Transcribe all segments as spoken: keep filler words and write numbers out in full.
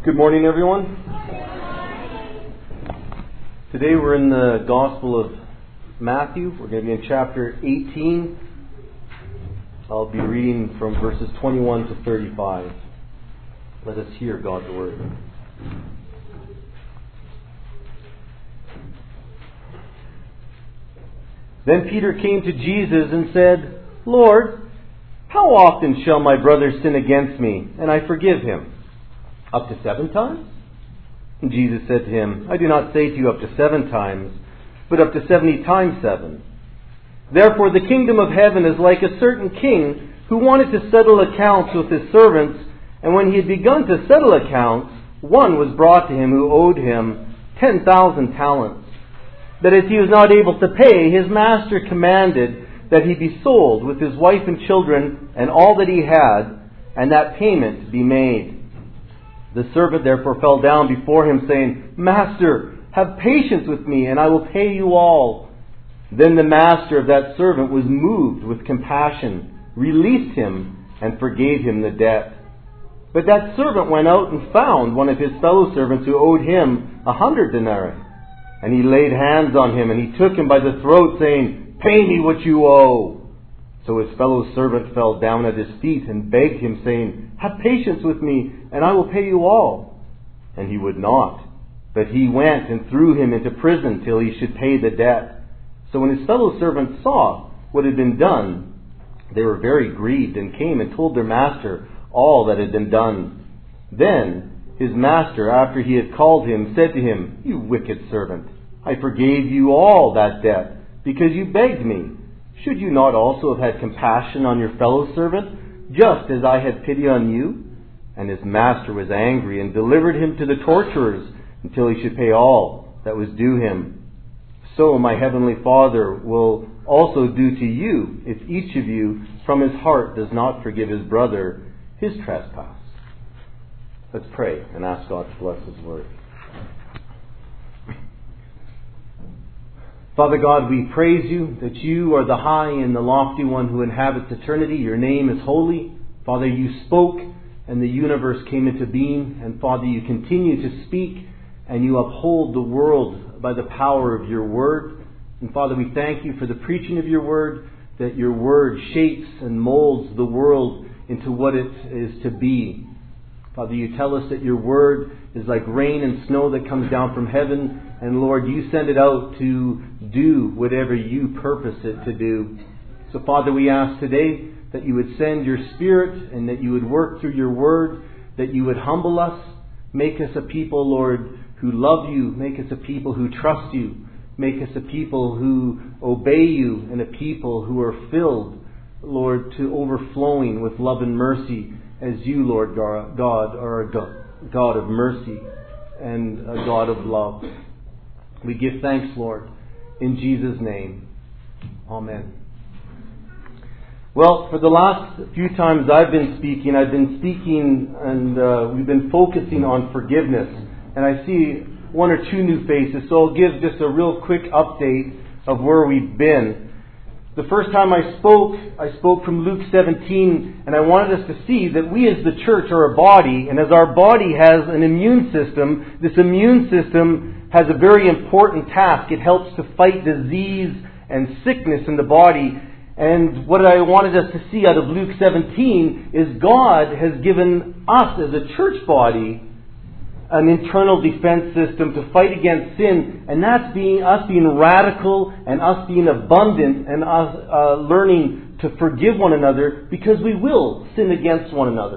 Good morning, everyone. Today we're in the Gospel of Matthew. We're going to be in chapter eighteen. I'll be reading from verses twenty-one to thirty-five. Let us hear God's word. Then Peter came to Jesus and said, "Lord, how often shall my brother sin against me, and I forgive him? Up to seven times?" And Jesus said to him, "I do not say to you up to seven times, but up to seventy times seven. Therefore the kingdom of heaven is like a certain king who wanted to settle accounts with his servants, and when he had begun to settle accounts, one was brought to him who owed him ten thousand talents. But as he was not able to pay, his master commanded that he be sold with his wife and children and all that he had, and that payment be made. The servant therefore fell down before him, saying, 'Master, have patience with me, and I will pay you all.' Then the master of that servant was moved with compassion, released him, and forgave him the debt. But that servant went out and found one of his fellow servants who owed him a hundred denarii. And he laid hands on him, and he took him by the throat, saying, 'Pay me what you owe.' So his fellow servant fell down at his feet and begged him, saying, 'Have patience with me, and I will pay you all.' And he would not, but he went and threw him into prison till he should pay the debt. So when his fellow servants saw what had been done, they were very grieved, and came and told their master all that had been done. Then his master, after he had called him, said to him, 'You wicked servant, I forgave you all that debt, because you begged me. Should you not also have had compassion on your fellow servant, just as I had pity on you?' And his master was angry, and delivered him to the torturers, until he should pay all that was due him. So my heavenly Father will also do to you, if each of you from his heart does not forgive his brother his trespass." Let's pray and ask God to bless his word. Father God, we praise you that you are the high and the lofty one who inhabits eternity. Your name is holy. Father, you spoke and the universe came into being. And Father, you continue to speak and you uphold the world by the power of your word. And Father, we thank you for the preaching of your word, that your word shapes and molds the world into what it is to be. Father, you tell us that your word is like rain and snow that comes down from heaven. And Lord, you send it out to do whatever you purpose it to do. So Father, we ask today that you would send your Spirit and that you would work through your word, that you would humble us, make us a people, Lord, who love you, make us a people who trust you, make us a people who obey you, and a people who are filled, Lord, to overflowing with love and mercy, as you, Lord God, are a God of mercy and a God of love. We give thanks, Lord, in Jesus' name. Amen. Well, for the last few times I've been speaking, I've been speaking and uh, we've been focusing on forgiveness. And I see one or two new faces, so I'll give just a real quick update of where we've been. The first time I spoke, I spoke from Luke seventeen, and I wanted us to see that we as the church are a body, and as our body has an immune system, this immune system has a very important task. It helps to fight disease and sickness in the body. And what I wanted us to see out of Luke seventeen is God has given us as a church body an internal defense system to fight against sin, and that's being us being radical and us being abundant and us uh, learning to forgive one another, because we will sin against one another.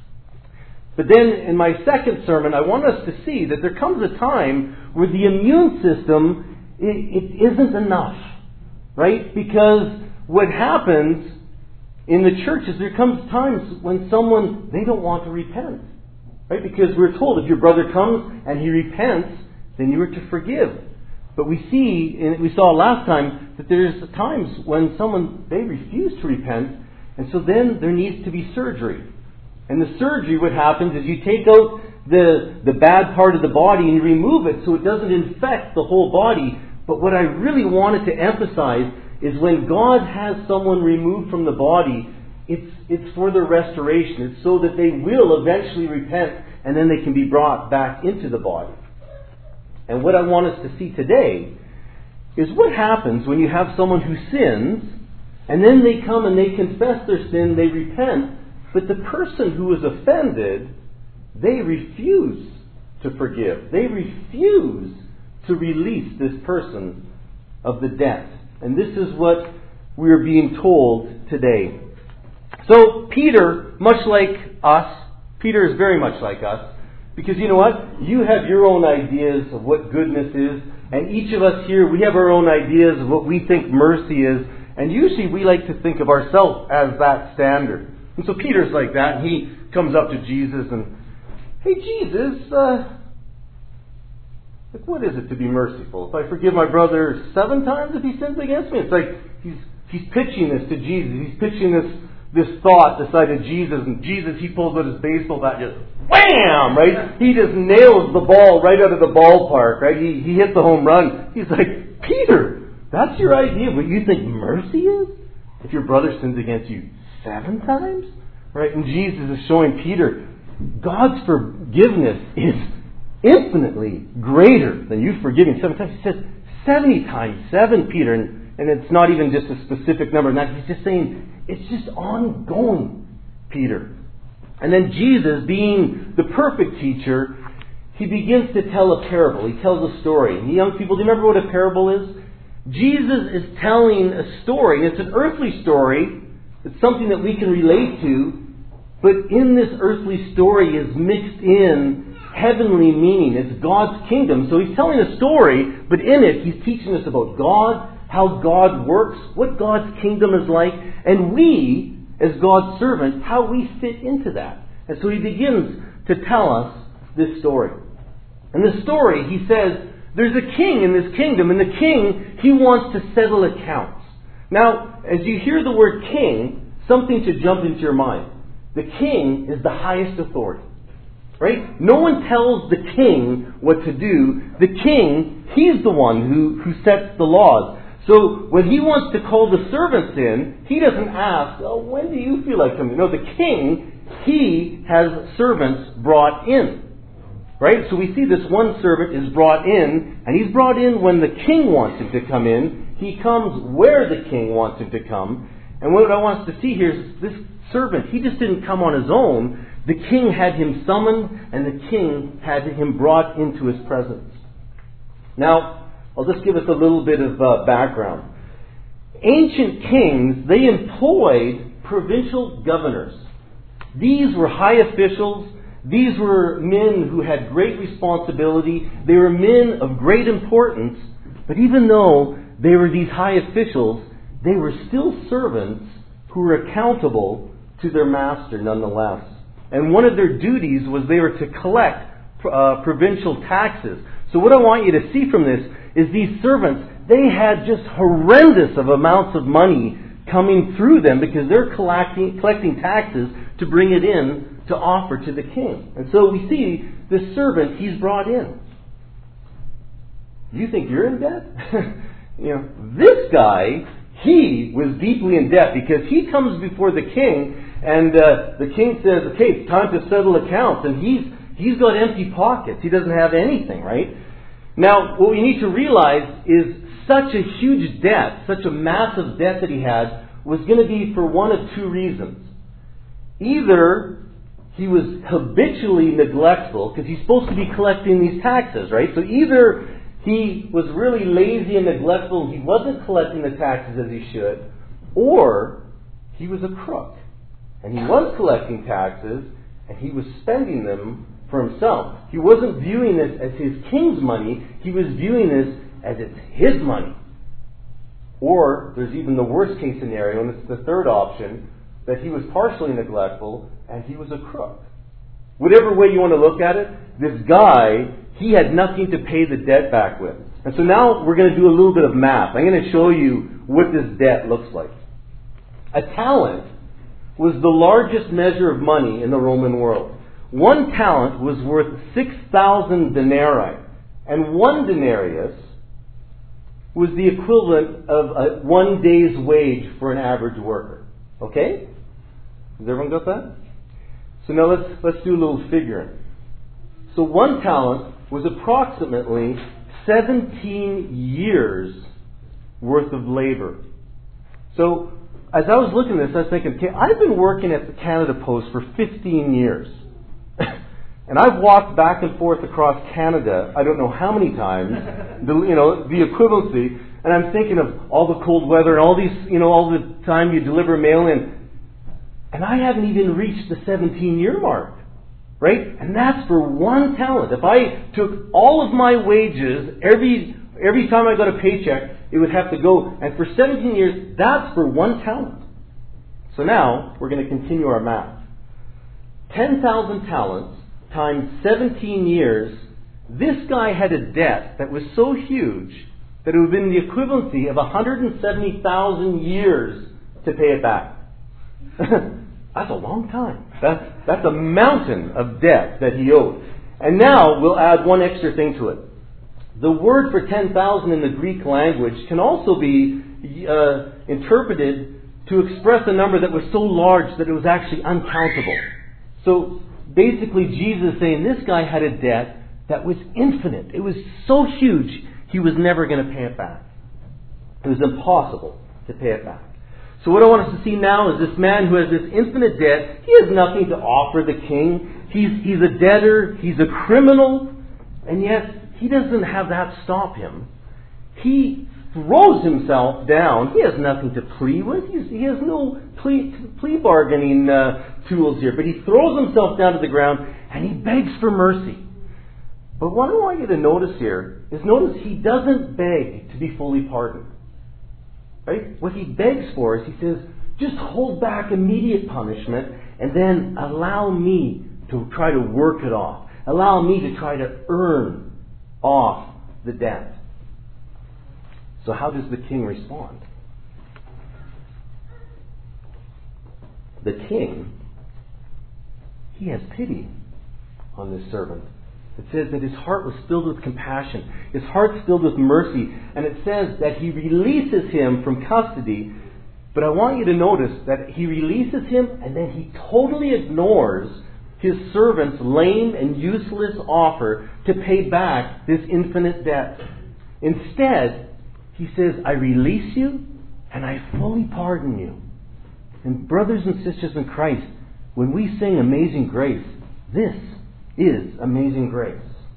But then in my second sermon, I want us to see that there comes a time where the immune system, it, it isn't enough, right? Because what happens in the church is there comes times when someone, they don't want to repent. Right? Because we're told if your brother comes and he repents, then you are to forgive. But we see, and we saw last time, that there's times when someone, they refuse to repent, and so then there needs to be surgery. And the surgery, what happens is you take out the, the bad part of the body and you remove it so it doesn't infect the whole body. But what I really wanted to emphasize is when God has someone removed from the body, It's it's for their restoration. It's so that they will eventually repent and then they can be brought back into the body. And what I want us to see today is what happens when you have someone who sins, and then they come and they confess their sin, they repent, but the person who was offended, they refuse to forgive. They refuse to release this person of the debt. And this is what we're being told today. So Peter, much like us, Peter is very much like us, because you know what? You have your own ideas of what goodness is, and each of us here, we have our own ideas of what we think mercy is, and usually we like to think of ourselves as that standard. And so Peter's like that, and he comes up to Jesus and, hey Jesus, uh, like what is it to be merciful? If I forgive my brother seven times if he sins against me? It's like he's he's pitching this to Jesus. He's pitching this this thought aside to Jesus, and Jesus, he pulls out his baseball bat, just wham, right? He just nails the ball right out of the ballpark, right? He he hits the home run. He's like, Peter, that's your idea of what you think mercy is? If your brother sins against you seven times? Right? And Jesus is showing Peter, God's forgiveness is infinitely greater than you forgiving seven times. He says seventy times seven, Peter, and, and it's not even just a specific number. Now he's just saying it's just ongoing, Peter. And then Jesus, being the perfect teacher, he begins to tell a parable. He tells a story. And young people, do you remember what a parable is? Jesus is telling a story. It's an earthly story. It's something that we can relate to. But in this earthly story is mixed in heavenly meaning. It's God's kingdom. So he's telling a story, but in it he's teaching us about God, how God works, what God's kingdom is like, and we, as God's servants, how we fit into that. And so he begins to tell us this story. In the story, he says, there's a king in this kingdom, and the king, he wants to settle accounts. Now, as you hear the word king, something should jump into your mind. The king is the highest authority. Right? No one tells the king what to do. The king, he's the one who, who sets the laws. So when he wants to call the servants in, he doesn't ask, oh, when do you feel like coming? No, the king, he has servants brought in. Right? So we see this one servant is brought in, and he's brought in when the king wants him to come in. He comes where the king wants him to come. And what I want us to see here is this servant, he just didn't come on his own. The king had him summoned, and the king had him brought into his presence. Now, I'll just give us a little bit of uh, background. Ancient kings, they employed provincial governors. These were high officials. These were men who had great responsibility. They were men of great importance. But even though they were these high officials, they were still servants who were accountable to their master nonetheless. And one of their duties was they were to collect uh, provincial taxes. So what I want you to see from this is these servants, they had just horrendous of amounts of money coming through them because they're collecting, collecting taxes to bring it in to offer to the king. And so we see this servant, he's brought in. You think you're in debt? You know, this guy, he was deeply in debt because he comes before the king, and uh, the king says, okay, it's time to settle accounts. And he's he's got empty pockets. He doesn't have anything, right? Now, what we need to realize is such a huge debt, such a massive debt that he had, was going to be for one of two reasons. Either he was habitually neglectful, because he's supposed to be collecting these taxes, right? So either he was really lazy and neglectful and he wasn't collecting the taxes as he should, or he was a crook. And he was collecting taxes, and he was spending them for himself. He wasn't viewing this as his king's money. He was viewing this as it's his money. Or there's even the worst case scenario, and it's the third option, that he was partially neglectful and he was a crook. Whatever way you want to look at it, this guy, he had nothing to pay the debt back with. And so now we're going to do a little bit of math. I'm going to show you what this debt looks like. A talent was the largest measure of money in the Roman world. One talent was worth six thousand denarii. And one denarius was the equivalent of a one day's wage for an average worker. Okay? Has everyone got that? So now let's let's do a little figuring. So one talent was approximately seventeen years worth of labor. So as I was looking at this, I was thinking, okay, I've been working at the Canada Post for fifteen years. And I've walked back and forth across Canada, I don't know how many times, the, you know, the equivalency, and I'm thinking of all the cold weather and all these, you know, all the time you deliver mail in. And I haven't even reached the seventeen-year mark, right? And that's for one talent. If I took all of my wages, every every time I got a paycheck, it would have to go. And for seventeen years, that's for one talent. So now, we're going to continue our math. ten thousand talents times seventeen years, this guy had a debt that was so huge that it would have been the equivalency of one hundred seventy thousand years to pay it back. That's a long time. That's, that's a mountain of debt that he owed. And now we'll add one extra thing to it. The word for ten thousand in the Greek language can also be uh, interpreted to express a number that was so large that it was actually uncountable. So basically Jesus is saying this guy had a debt that was infinite. It was so huge he was never going to pay it back. It was impossible to pay it back. So what I want us to see now is this man who has this infinite debt. He has nothing to offer the king. He's, he's a debtor. He's a criminal. And yet he doesn't have that stop him. He throws himself down. He has nothing to plea with. He's, he has no plea, plea bargaining uh, tools here. But he throws himself down to the ground and he begs for mercy. But what I want you to notice here is notice he doesn't beg to be fully pardoned. Right? What he begs for is he says, just hold back immediate punishment and then allow me to try to work it off. Allow me to try to earn off the debt. So how does the king respond? The king, he has pity on this servant. It says that his heart was filled with compassion. His heart's filled with mercy. And it says that he releases him from custody. But I want you to notice that he releases him and then he totally ignores his servant's lame and useless offer to pay back this infinite debt. Instead, he says, I release you and I fully pardon you. And brothers and sisters in Christ, when we sing Amazing Grace, this is amazing grace.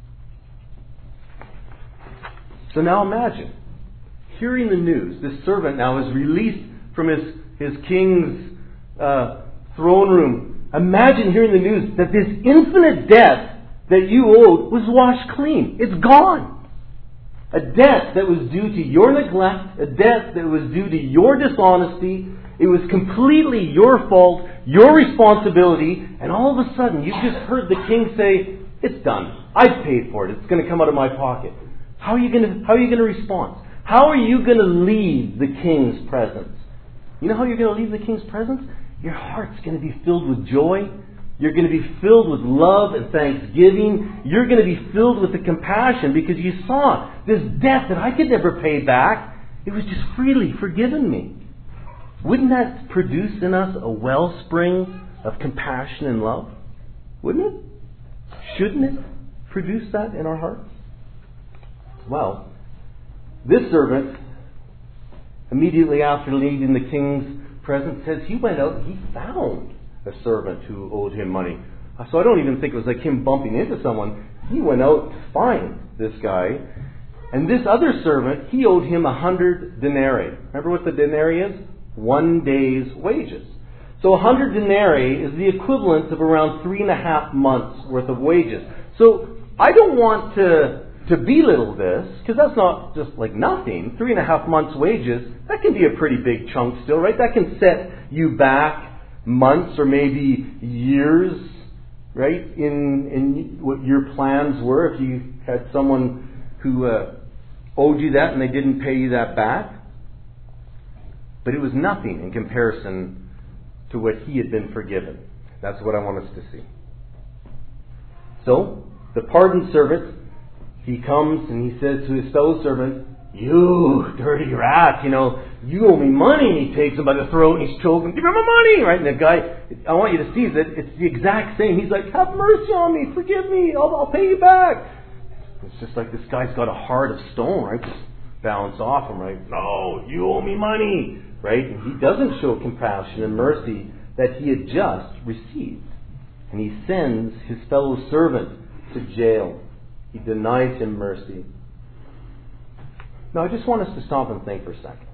So now imagine, hearing the news, this servant now is released from his, his king's uh, throne room. Imagine hearing the news that this infinite debt that you owed was washed clean. It's gone. A debt that was due to your neglect, a debt that was due to your dishonesty. It was completely your fault, your responsibility, and all of a sudden you just heard the king say, it's done. I've paid for it. It's going to come out of my pocket. How are you going to, how are you going to respond? How are you going to leave the king's presence? You know how you're going to leave the king's presence? Your heart's going to be filled with joy. You're going to be filled with love and thanksgiving. You're going to be filled with the compassion because you saw this debt that I could never pay back. It was just freely forgiven me. Wouldn't that produce in us a wellspring of compassion and love? Wouldn't it? Shouldn't it produce that in our hearts? Well, this servant, immediately after leaving the king's presence, says he went out and he found a servant who owed him money. So I don't even think it was like him bumping into someone. He went out to find this guy. And this other servant, he owed him a hundred denarii. Remember what the denarii is? One day's wages. So a hundred denarii is the equivalent of around three and a half months worth of wages. So I don't want to, to belittle this, because that's not just like nothing. Three and a half months wages, that can be a pretty big chunk still, right? That can set you back months or maybe years, right, in in what your plans were if you had someone who uh, owed you that and they didn't pay you that back. But it was nothing in comparison to what he had been forgiven. That's what I want us to see. So, the pardoned servant, he comes and he says to his fellow servant, you dirty rat, you know, you owe me money. And he takes him by the throat and he's choking, give him my money, right? And the guy, I want you to see that it's the exact same. He's like, have mercy on me, forgive me, I'll, I'll pay you back. It's just like this guy's got a heart of stone, right? Just bounce off him, right? No, you owe me money, right? And he doesn't show compassion and mercy that he had just received. And he sends his fellow servant to jail. He denies him mercy. Now, I just want us to stop and think for a second.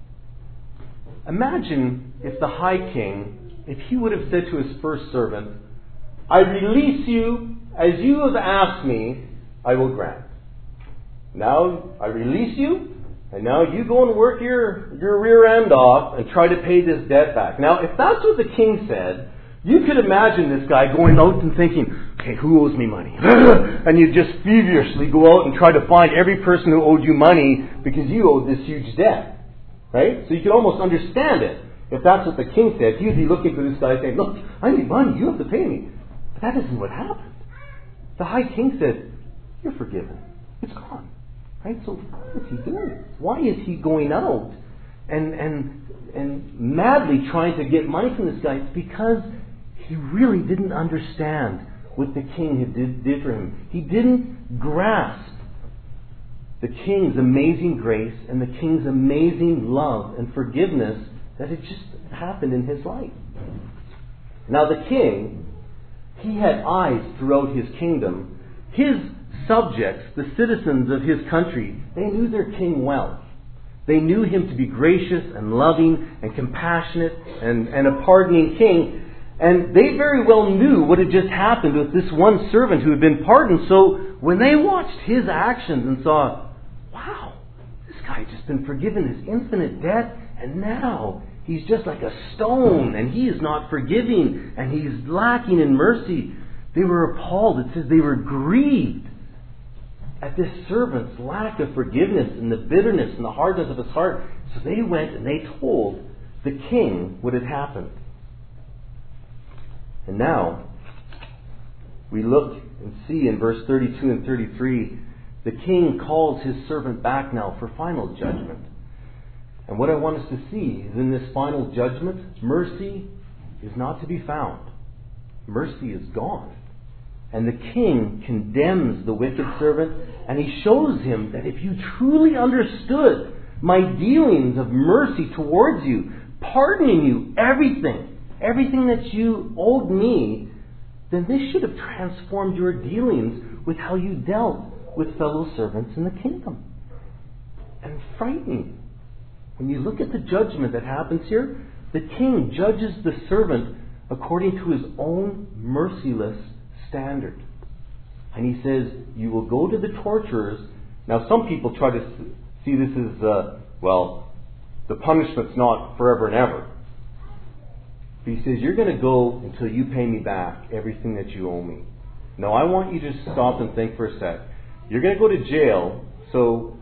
Imagine if the high king, if he would have said to his first servant, I release you as you have asked me, I will grant. Now I release you, and now you go and work your, your rear end off and try to pay this debt back. Now, if that's what the king said, you could imagine this guy going out and thinking, okay, who owes me money? And you just feverishly go out and try to find every person who owed you money because you owed this huge debt. Right? So you can almost understand it. If that's what the king said, he'd be looking for this guy saying, look, I need money, you have to pay me. But that isn't what happened. The high king said, you're forgiven. It's gone. Right? So what is he doing? Why is he going out and and and madly trying to get money from this guy? It's because he really didn't understand what the king had did, did for him. He didn't grasp the king's amazing grace and the king's amazing love and forgiveness that had just happened in his life. Now the king, he had eyes throughout his kingdom. His subjects, the citizens of his country, they knew their king well. They knew him to be gracious and loving and compassionate and, and a pardoning king. And they very well knew what had just happened with this one servant who had been pardoned. So when they watched his actions and saw, wow, this guy had just been forgiven his infinite debt, and now he's just like a stone, and he is not forgiving, and he's lacking in mercy, they were appalled. It says they were grieved at this servant's lack of forgiveness and the bitterness and the hardness of his heart. So they went and they told the king what had happened. And now, we look and see in verse thirty-two and thirty-three, the king calls his servant back now for final judgment. And what I want us to see is in this final judgment, mercy is not to be found. Mercy is gone. And the king condemns the wicked servant, and he shows him that if you truly understood my dealings of mercy towards you, pardoning you everything, everything that you owed me, then this should have transformed your dealings with how you dealt with fellow servants in the kingdom. And frightening. When you look at the judgment that happens here, the king judges the servant according to his own merciless standard. And he says, you will go to the torturers. Now some people try to see this as, uh, well, the punishment's not forever and ever. But he says, you're going to go until you pay me back everything that you owe me. Now I want you to stop and think for a sec. You're going to go to jail, so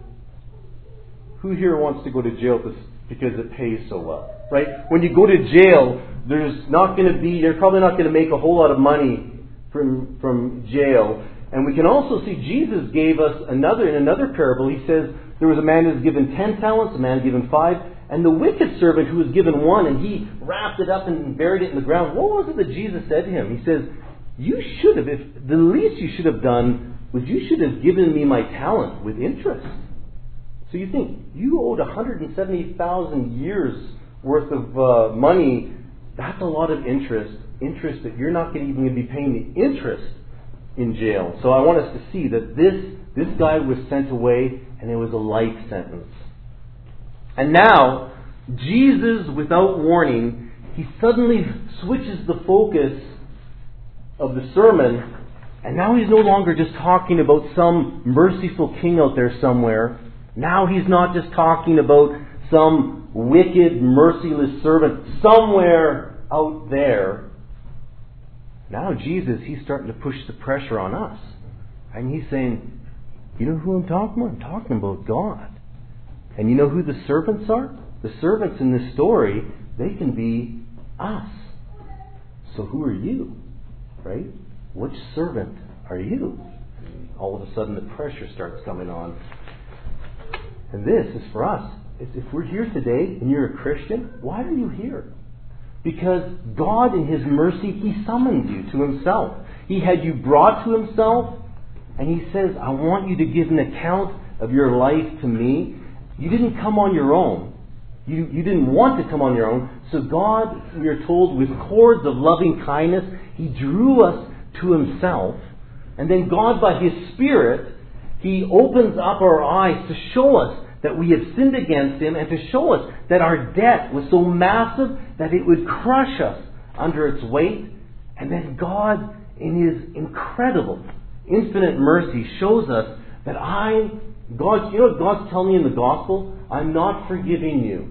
who here wants to go to jail because it pays so well? Right? When you go to jail, there's not going to be, you're probably not going to make a whole lot of money from from jail. And we can also see Jesus gave us another, in another parable, he says there was a man who was given ten talents, a man given five, and the wicked servant who was given one, and he wrapped it up and buried it in the ground. What was it that Jesus said to him? He says, you should have, if the least you should have done was you should have given me my talent with interest. So you think, you owed one hundred seventy thousand years worth of uh, money. That's a lot of interest. Interest that you're not even going to be paying the interest in jail. So I want us to see that this, this guy was sent away, and it was a life sentence. And now, Jesus, without warning, he suddenly switches the focus of the sermon, and now he's no longer just talking about some merciful king out there somewhere. Now he's not just talking about some wicked, merciless servant somewhere out there. Now Jesus, he's starting to push the pressure on us. And he's saying, you know who I'm talking about? I'm talking about God. And you know who the servants are? The servants in this story, they can be us. So who are you? Right? Which servant are you? And all of a sudden the pressure starts coming on. And this is for us. If we're here today and you're a Christian, why are you here? Because God in His mercy, He summoned you to Himself. He had you brought to Himself, and He says, I want you to give an account of your life to me. You didn't come on your own. You, you didn't want to come on your own. So God, we are told, with cords of loving kindness, He drew us to Himself. And then God, by His Spirit, He opens up our eyes to show us that we have sinned against Him, and to show us that our debt was so massive that it would crush us under its weight. And then God, in His incredible, infinite mercy, shows us that I, God, you know what God's telling me in the gospel? I'm not forgiving you.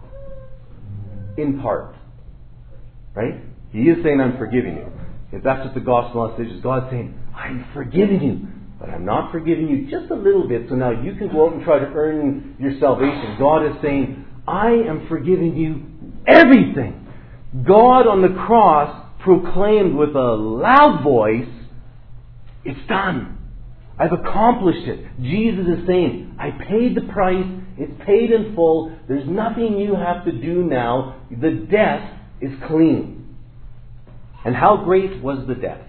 In part. Right? He is saying I'm forgiving you. If that's what the gospel message is, God's saying, I'm forgiving you. But I'm not forgiving you just a little bit, so now you can go out and try to earn your salvation. God is saying, I am forgiving you everything. God on the cross proclaimed with a loud voice, it's done. I've accomplished it. Jesus is saying, I paid the price. It's paid in full. There's nothing you have to do now. The debt is clean. And how great was the debt?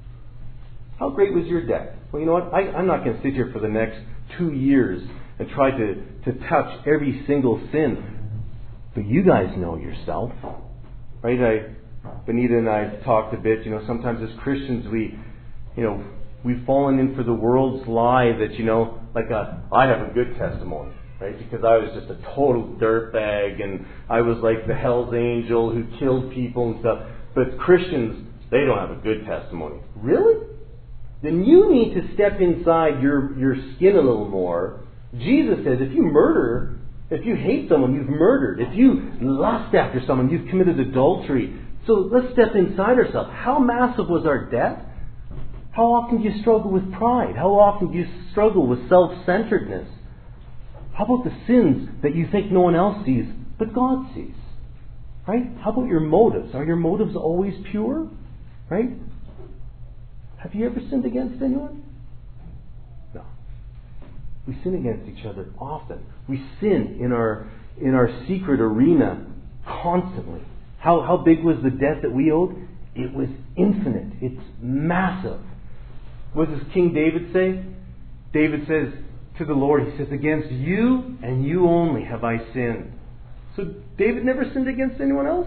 How great was your debt? Well, you know what? I, I'm not going to sit here for the next two years and try to, to touch every single sin. But you guys know yourself. Right? I, Benita and I talked a bit. You know, sometimes as Christians we, you know, we've fallen in for the world's lie that, you know, like a, I have a good testimony. Right? Because I was just a total dirtbag and I was like the Hell's Angel who killed people and stuff. But Christians, they don't have a good testimony. Really? Then you need to step inside your, your skin a little more. Jesus says if you murder, if you hate someone, you've murdered. If you lust after someone, you've committed adultery. So let's step inside ourselves. How massive was our debt? How often do you struggle with pride? How often do you struggle with self-centeredness? How about the sins that you think no one else sees, but God sees? Right? How about your motives? Are your motives always pure? Right? Have you ever sinned against anyone? No. We sin against each other often. We sin in our in our secret arena constantly. How how big was the debt that we owed? It was infinite. It's massive. What does King David say? David says to the Lord, he says, against you and you only have I sinned. So David never sinned against anyone else?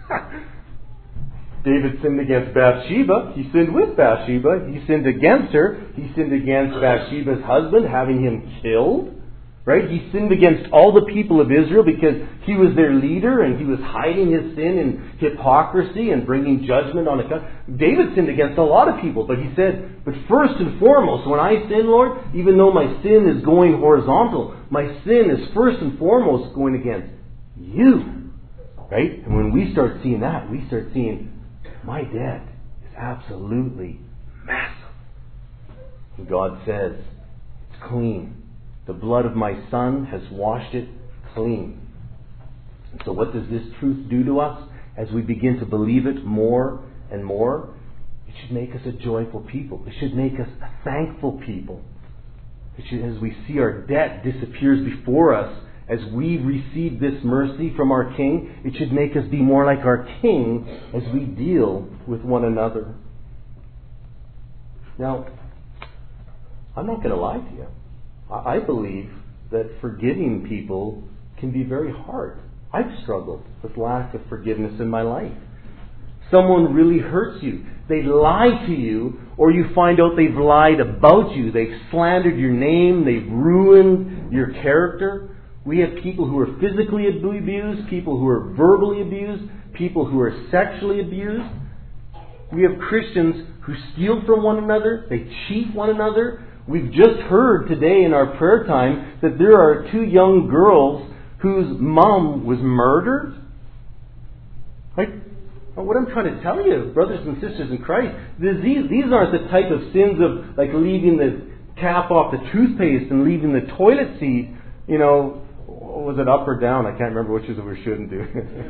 David sinned against Bathsheba. He sinned with Bathsheba. He sinned against her. He sinned against Bathsheba's husband, having him killed. Right? He sinned against all the people of Israel because he was their leader and he was hiding his sin in hypocrisy and bringing judgment on a country. David sinned against a lot of people, but he said, but first and foremost, when I sin, Lord, even though my sin is going horizontal, my sin is first and foremost going against you. Right? And when we start seeing that, we start seeing my debt is absolutely massive. And God says, it's clean. The blood of my Son has washed it clean. And so what does this truth do to us as we begin to believe it more and more? It should make us a joyful people. It should make us a thankful people. It should, as we see our debt disappears before us, as we receive this mercy from our King, it should make us be more like our King as we deal with one another. Now, I'm not going to lie to you. I believe that forgiving people can be very hard. I've struggled with lack of forgiveness in my life. Someone really hurts you. They lie to you, or you find out they've lied about you. They've slandered your name. They've ruined your character. We have people who are physically abused, people who are verbally abused, people who are sexually abused. We have Christians who steal from one another. They cheat one another. We've just heard today in our prayer time that there are two young girls whose mom was murdered. Right? What I'm trying to tell you, brothers and sisters in Christ, these, these aren't the type of sins of like leaving the cap off the toothpaste and leaving the toilet seat, you know, was it up or down? I can't remember which is what we shouldn't do.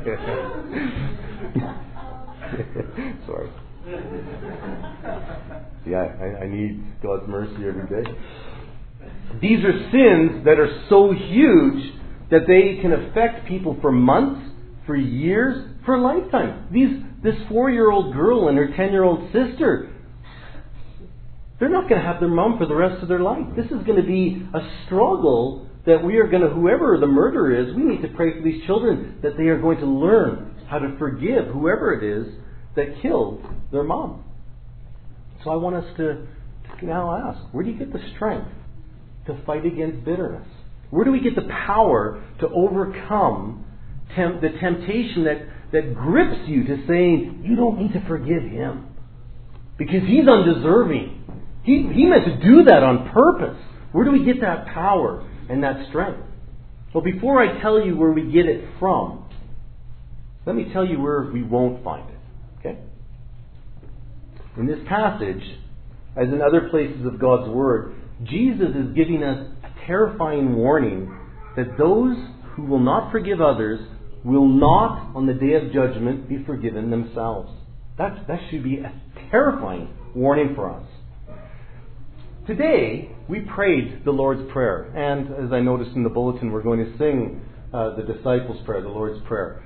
Sorry. Yeah, I, I need God's mercy every day. These are sins that are so huge that they can affect people for months, for years, for a lifetime. These, this four-year-old girl and her ten-year-old sister, they're not going to have their mom for the rest of their life. This is going to be a struggle that we are going to, whoever the murderer is, we need to pray for these children that they are going to learn how to forgive whoever it is that killed their mom. So I want us to, to now ask, where do you get the strength to fight against bitterness? Where do we get the power to overcome temp- the temptation that, that grips you to saying, you don't need to forgive him because he's undeserving. He, he meant to do that on purpose. Where do we get that power and that strength? Well, before I tell you where we get it from, let me tell you where we won't find it. Okay? In this passage, as in other places of God's Word, Jesus is giving us a terrifying warning that those who will not forgive others will not, on the day of judgment, be forgiven themselves. That, that should be a terrifying warning for us. Today, we prayed the Lord's Prayer. And as I noticed in the bulletin, we're going to sing uh, the disciples' prayer, the Lord's Prayer.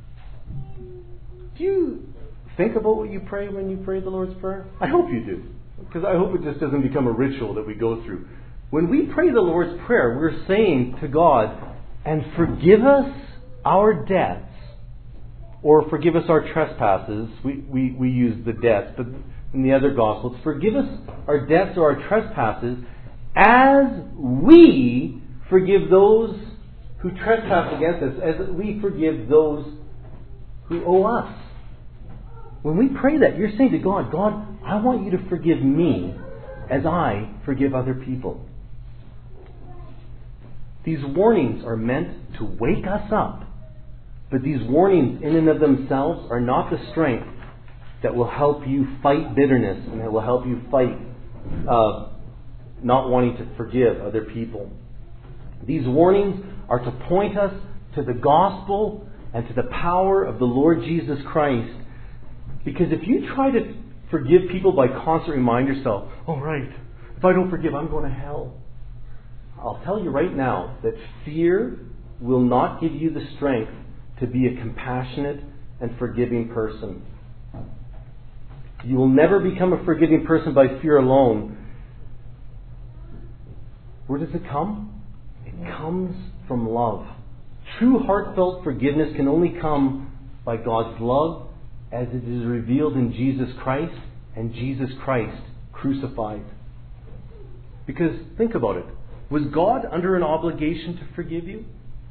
Do you think about what you pray when you pray the Lord's Prayer? I hope you do. Because I hope it just doesn't become a ritual that we go through. When we pray the Lord's Prayer, we're saying to God, and forgive us our debts, or forgive us our trespasses. We, we, we use the debts, but in the other Gospels, forgive us our debts or our trespasses as we forgive those who trespass against us, as we forgive those who owe us. When we pray that, you're saying to God, God, I want you to forgive me as I forgive other people. These warnings are meant to wake us up. But these warnings in and of themselves are not the strength that will help you fight bitterness and that will help you fight uh, not wanting to forgive other people. These warnings are to point us to the gospel and to the power of the Lord Jesus Christ. Because if you try to forgive people by constantly remind yourself, oh right, if I don't forgive, I'm going to hell. I'll tell you right now that fear will not give you the strength to be a compassionate and forgiving person. You will never become a forgiving person by fear alone. Where does it come? It comes from love. True heartfelt forgiveness can only come by God's love as it is revealed in Jesus Christ and Jesus Christ crucified. Because think about it. Was God under an obligation to forgive you?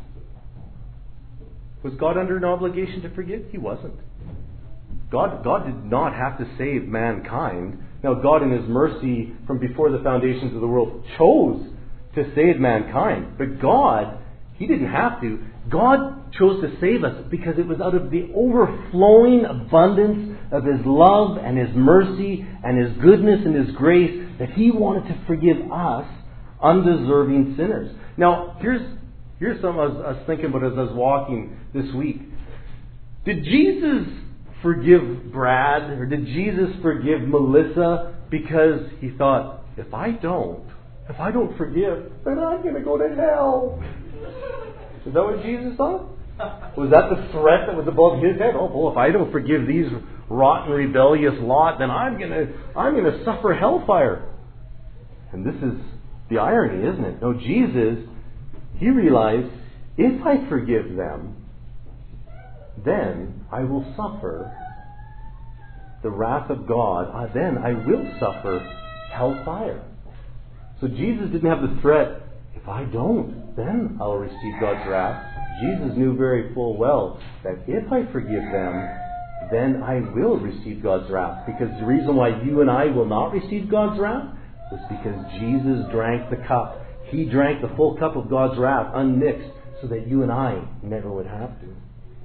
Was God under an obligation to forgive? He wasn't. God, God did not have to save mankind. Now, God in His mercy from before the foundations of the world chose to save mankind. But God, He didn't have to. God chose to save us because it was out of the overflowing abundance of His love and His mercy and His goodness and His grace that He wanted to forgive us, undeserving sinners. Now, here's here's something I was, I was thinking about as I was walking this week. Did Jesus forgive Brad, or did Jesus forgive Melissa because He thought, if I don't, if I don't forgive, then I'm going to go to hell? Is that what Jesus thought? Was that the threat that was above His head? Oh, well, if I don't forgive these rotten, rebellious lot, then I'm going to I'm going to suffer hellfire. And this is the irony, isn't it? No, Jesus, He realized, if I forgive them, then I will suffer the wrath of God. Uh, then I will suffer hellfire. So Jesus didn't have the threat, if I don't, then I'll receive God's wrath. Jesus knew very full well that if I forgive them, then I will receive God's wrath. Because the reason why you and I will not receive God's wrath was because Jesus drank the cup. He drank the full cup of God's wrath unmixed so that you and I never would have to.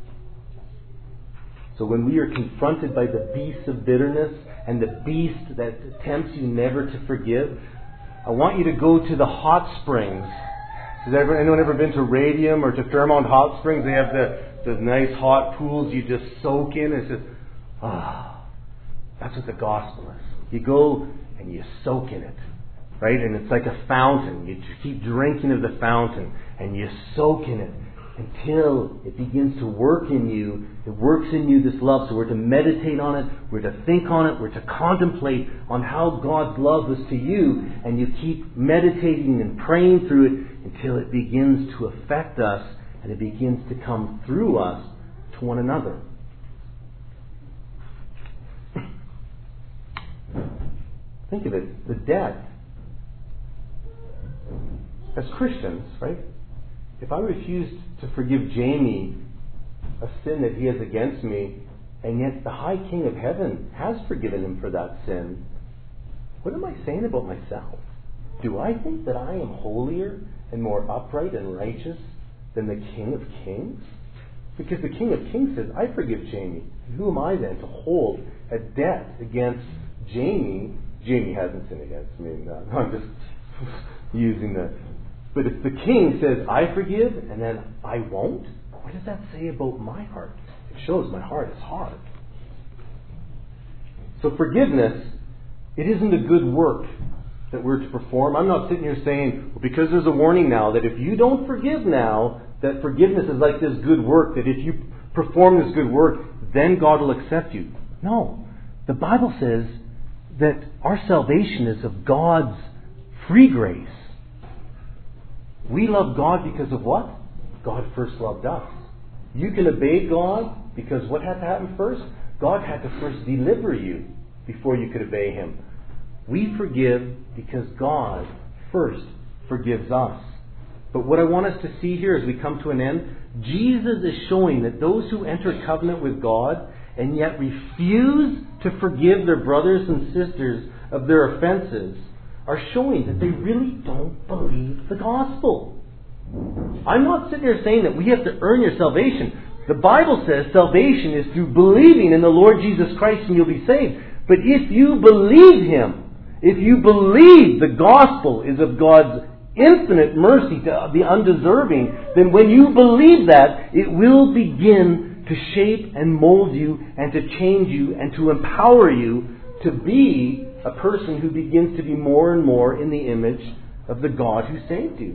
So when we are confronted by the beast of bitterness and the beast that tempts you never to forgive, I want you to go to the hot springs. Has anyone ever been to Radium or to Fairmount Hot Springs? They have the, the nice hot pools you just soak in. It's just, ah, oh, that's what the gospel is. You go and you soak in it. right? And it's like a fountain. You keep drinking of the fountain and you soak in it until it begins to work in you. It works in you, this love. So we're to meditate on it. We're to think on it. We're to contemplate on how God's love was to you. And you keep meditating and praying through it until it begins to affect us and it begins to come through us to one another. Think of it. The debt. As Christians, right? If I refused to forgive Jamie a sin that he has against me, and yet the High King of Heaven has forgiven him for that sin, what am I saying about myself? Do I think that I am holier and more upright and righteous than the King of Kings? Because the King of Kings says, I forgive Jamie. Who am I then to hold a debt against Jamie? Jamie hasn't sinned against me. No, I'm just using the... But if the king says, I forgive, and then I won't, what does that say about my heart? It shows my heart is hard. So forgiveness, it isn't a good work that we're to perform. I'm not sitting here saying, well, because there's a warning now that if you don't forgive now, that forgiveness is like this good work, that if you perform this good work, then God will accept you. No. The Bible says that our salvation is of God's free grace. We love God because of what? God first loved us. You can obey God because what had to happen first? God had to first deliver you before you could obey Him. We forgive because God first forgives us. But what I want us to see here as we come to an end, Jesus is showing that those who enter covenant with God and yet refuse to forgive their brothers and sisters of their offenses are showing that they really don't believe the gospel. I'm not sitting here saying that we have to earn your salvation. The Bible says salvation is through believing in the Lord Jesus Christ and you'll be saved. But if you believe Him, if you believe the gospel is of God's infinite mercy to the undeserving, then when you believe that, it will begin to shape and mold you and to change you and to empower you to be a person who begins to be more and more in the image of the God who saved you.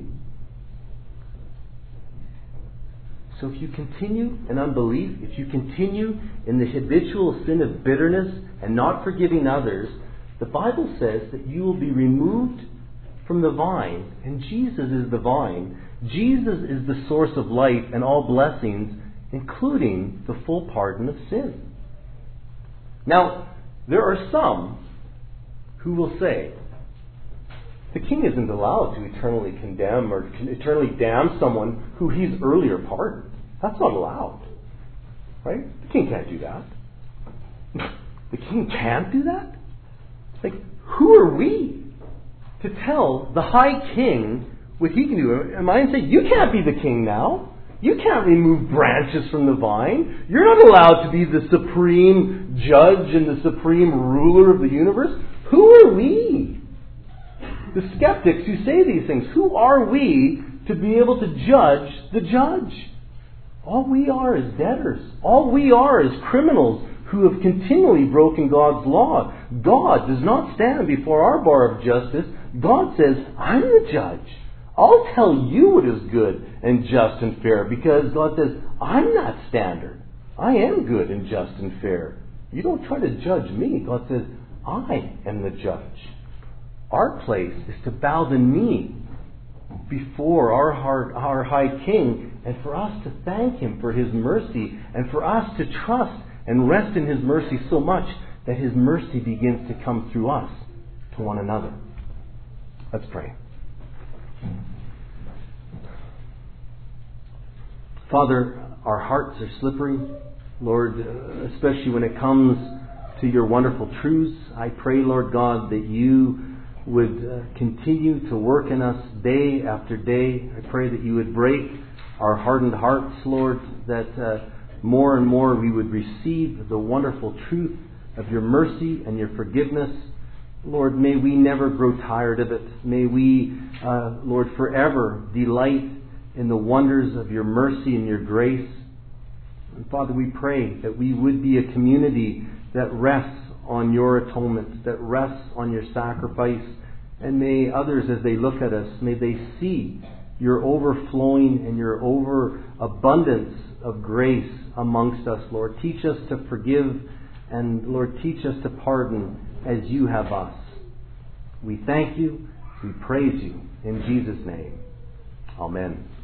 So if you continue in unbelief, if you continue in the habitual sin of bitterness and not forgiving others, the Bible says that you will be removed from the vine. And Jesus is the vine. Jesus is the source of life and all blessings, including the full pardon of sin. Now, there are some who will say, the king isn't allowed to eternally condemn or eternally damn someone who he's earlier pardoned. That's not allowed. Right? The king can't do that. The king can't do that? Like, who are we to tell the high king what he can do? Am I going to say, you can't be the king now? You can't remove branches from the vine. You're not allowed to be the supreme judge and the supreme ruler of the universe. Who are we? The skeptics who say these things, who are we to be able to judge the judge? All we are is debtors. All we are is criminals who have continually broken God's law. God does not stand before our bar of justice. God says, I'm the judge. I'll tell you what is good and just and fair, because God says, I'm that standard. I am good and just and fair. You don't try to judge me. God says, I am the judge. Our place is to bow the knee before our heart, our high king, and for us to thank Him for His mercy, and for us to trust and rest in His mercy so much that His mercy begins to come through us to one another. Let's pray. Father, our hearts are slippery, Lord, especially when it comes to your wonderful truths. I pray, Lord God, that you would uh, continue to work in us day after day. I pray that you would break our hardened hearts, Lord, that uh, more and more we would receive the wonderful truth of your mercy and your forgiveness. Lord, may we never grow tired of it. May we, uh, Lord, forever delight in the wonders of your mercy and your grace. And Father, we pray that we would be a community that rests on your atonement, that rests on your sacrifice, And may others, as they look at us, may they see your overflowing and your overabundance of grace amongst us, Lord. Teach us to forgive, and Lord, teach us to pardon as you have us. We thank you. We praise you. In Jesus' name. Amen.